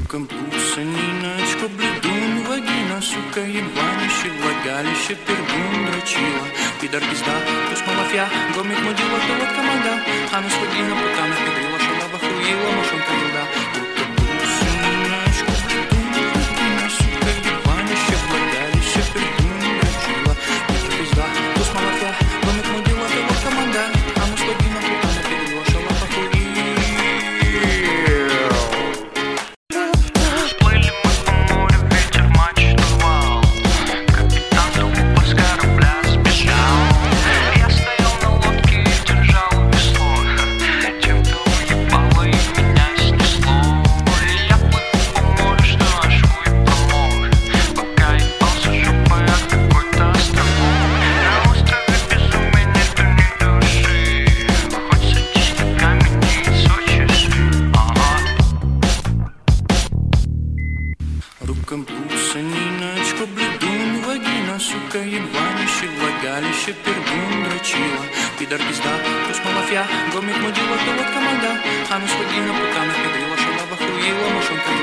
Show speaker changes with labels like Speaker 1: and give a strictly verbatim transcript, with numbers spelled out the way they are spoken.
Speaker 1: Рукомпуса, Ниночка, бледун, вагина, сука, ебанище, влагалище, пердун, дрочила. Пидор пизда, пусть малафья, гомик мудила, то вот команда. Ханус вагина, путана, педрила, шалава, хуила, машинка, елда. Рукомпуса, Ниночка, бледун, вагина, сука, ебанище, влагалище, пердун, дрочила. Пидор пизда, пусть малафья, гомик мудила, то вот команда. Ханус вагина, путана, педрила, шалава, хуила. Рукомпуса, Ниночка, бледун, вагина, сука, ебанище, влагалище, пердун, дрочила. Пидор пизда, пусть малафья, гомик мудила, то вот команда. Ханус вагина, путана, педрила, шалава, хуила, машинка.